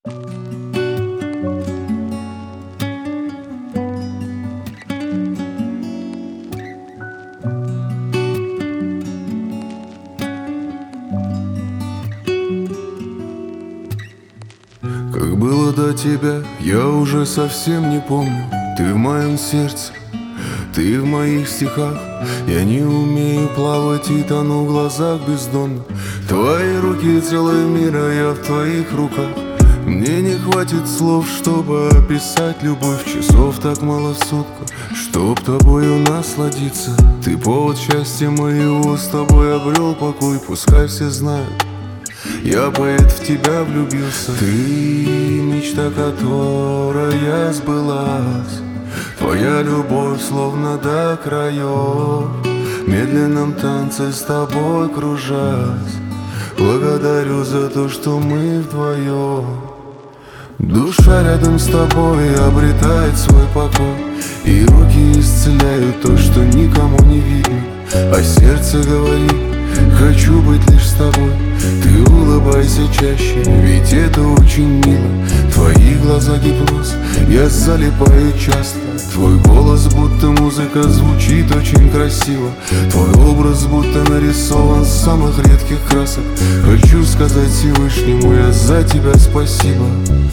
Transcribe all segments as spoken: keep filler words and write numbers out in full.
Как было до тебя, я уже совсем не помню. Ты в моем сердце, ты в моих стихах. Я не умею плавать и тону в глазах бездонно. Твои руки целый мир, а я в твоих руках. Мне не хватит слов, чтобы описать любовь. Часов так мало в сутках, чтоб тобою насладиться. Ты повод счастья моего, с тобой обрел покой. Пускай все знают, я поэт, в тебя влюбился. Ты мечта, которая сбылась. Твоя любовь словно до краев. В медленном танце с тобой кружась. Благодарю за то, что мы вдвоем. Душа рядом с тобой обретает свой покой. И руки исцеляют то, что никому не видно. А сердце говорит: хочу быть лишь с тобой. Ты улыбайся чаще, ведь это очень мило. Твои глаза гипноз, я залипаю часто. Твой голос будто музыка, звучит очень красиво. Твой образ будто нарисован с самых редких красок. Хочу сказать Всевышнему я за тебя спасибо.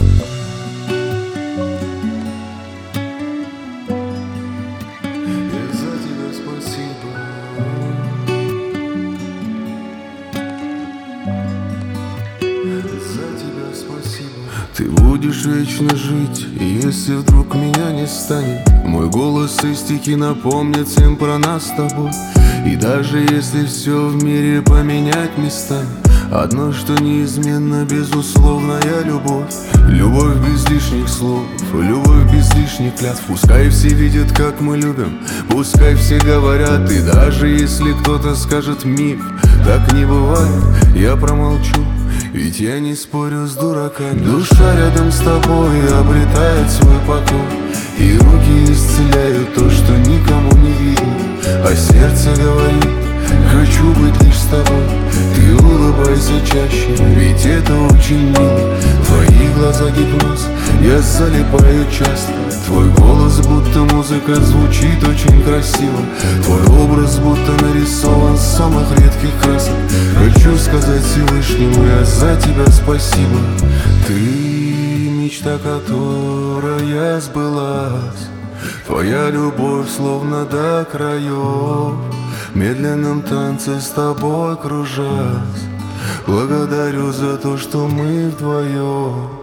Я за тебя спасибо. За тебя спасибо. Ты будешь вечно жить, и если вдруг меня не станет, мой голос и стихи напомнят всем про нас с тобой. И даже если все в мире поменять местами, одно, что неизменно, безусловная любовь. Любовь без лишних слов, любовь без лишних клятв. Пускай все видят, как мы любим, пускай все говорят. И даже если кто-то скажет миф, так не бывает, я промолчу, ведь я не спорю с дураками. Душа рядом с тобой обретает свой покой. И руки исцеляют то, что никому не видно. А сердце говорит: хочу быть лишь с тобой. Ты улыбайся чаще, ведь это очень мило. Твои глаза гипноз, я залипаю часто. Твой голос будто музыка, звучит очень красиво. Твой образ будто нарисован с самых редких красок. Хочу сказать Всевышнему я за тебя спасибо. Ты мечта, которая сбылась. Твоя любовь словно до краев. В медленном танце с тобой кружась. Благодарю за то, что мы вдвоем.